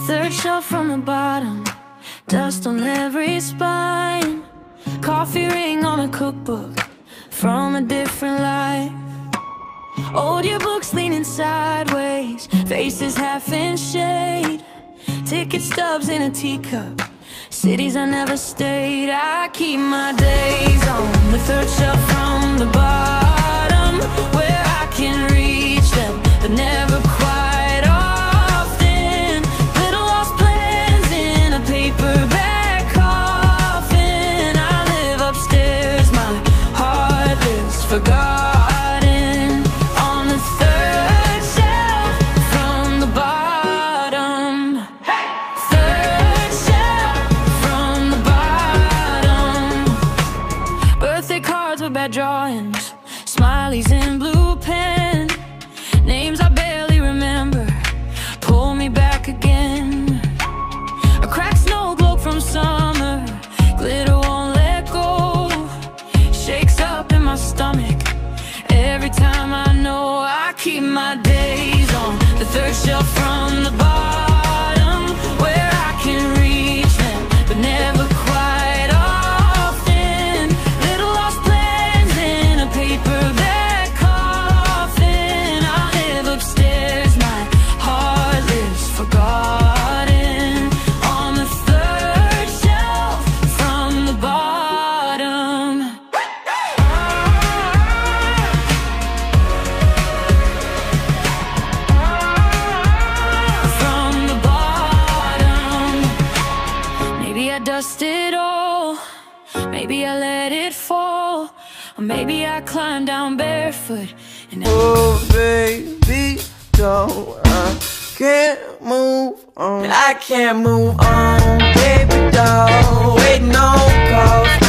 Third shelf from the bottom, dust on every spine. Coffee ring on a cookbook from a different life. Old yearbooks leaning sideways, faces half in shade. Ticket stubs in a teacup, cities I never stayed. I keep my days on the third shelf from the bottom, where I can reach them, but never quite often. Little lost plans in a paperback coffin. I live upstairs, my heart lives forgotten on the third shelf from the bottom. Third shelf from the bottom. Birthday cards with bad drawings, smileys in blue pen. Names I barely remember, pull me back again. A cracked snow globe from summer, glitter won't let go. Shakes up in my stomach every time I know. I keep my days on the third shelf from the bottom, where I can reach them, but never quite often. Little lost plans in a paperback coffin. I live upstairs, my heart lives forgotten on the third shelf from the bottom. From the bottom. Maybe I dust it all, maybe I let it fall, or maybe I climb down barefoot and Oh baby, don't I can't move on. I can't move on, baby doll. Waiting on calls.